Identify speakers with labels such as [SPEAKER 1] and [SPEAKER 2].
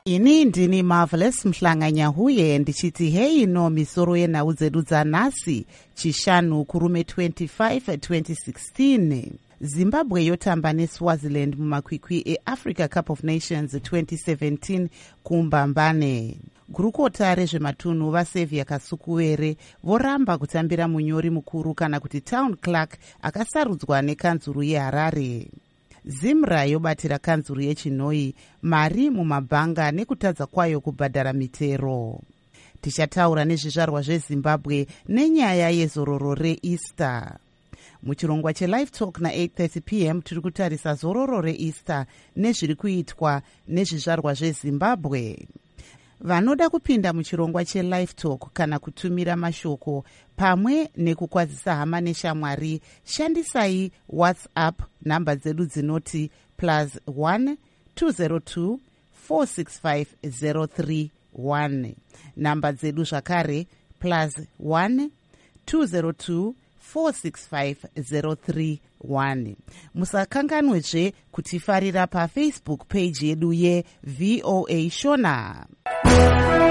[SPEAKER 1] Ini ndini Marvelous Mhlanganyahuye ndichiti hei no misoro yenhau dzedu dzanhasi chishanu kurume 25 2016. Zimbabwe yotamba neSwaziland mumakwikwi eAfrica Cup of Nations 2017 kuMbambane. Gurukota rezvematunhu vaSaviour Kasukuwere voramba kutambira munyori mukuru kana kuti town clerk akasarudzwa nekanzuru yeHarare. Zimra yobatira kanzuru yeChinoi mari mumabhanga nekutadza kwayo kubhadhara mitero. Tichataura nezvizvarwa zveZimbabwe nenyaya yezororo reEaster. Muchirongwa cheLive Talk na8:30 p.m. tiri kutarisa zororo reEaster nezviri kuitwa nezvizvarwa zveZimbabwe. Vanoda kupinda muchirongwa cheLive Talk kana kutumira mashoko pamwe nekukwazisa hama neshamwari, shandisai WhatsApp namba dzedu dzinoti +1 202 465 031. Namba dzedu zvakare +1 202 465 031. Musakanganwezve kutifarira paFacebook page yedu yeVOA Shona.